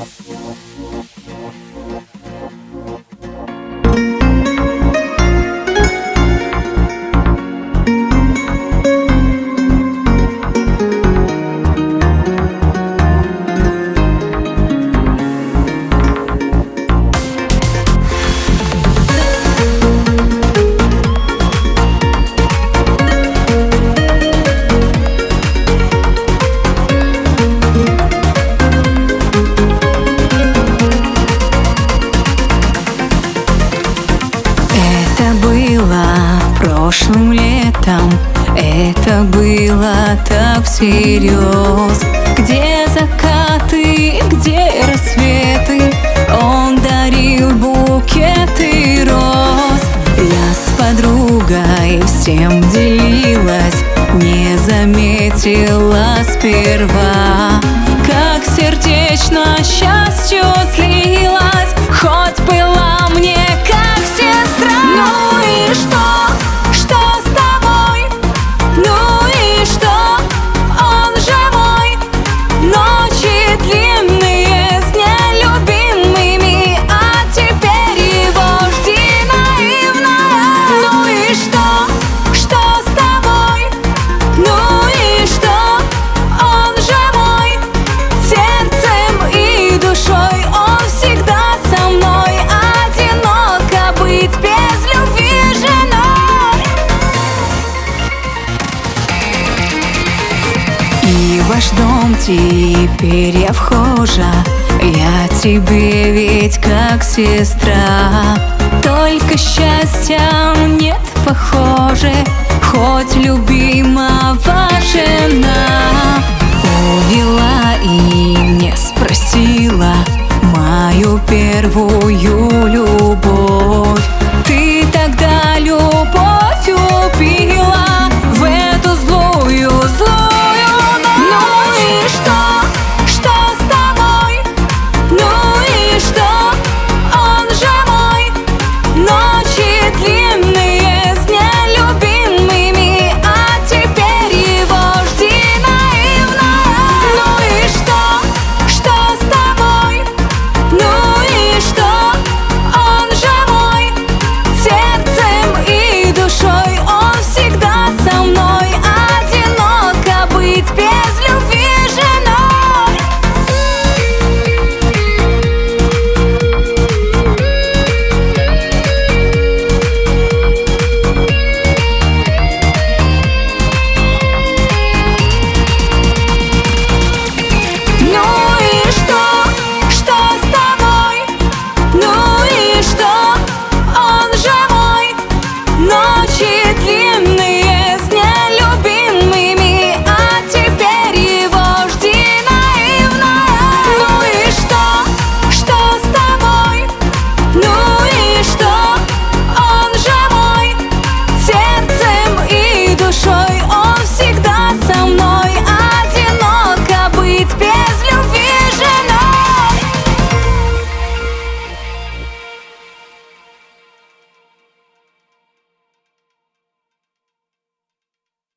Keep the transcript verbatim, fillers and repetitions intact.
Прошлым летом это было так всерьез. Где закаты, где рассветы, он дарил букеты роз. Я с подругой всем делилась, не заметила сперва, как сердечно счастью слилась, хоть была мне как сестра. Ну и что? И в ваш дом теперь я вхожа, я тебе ведь как сестра. Только счастья нет, похоже, хоть любимого жена увела и не спросила мою первую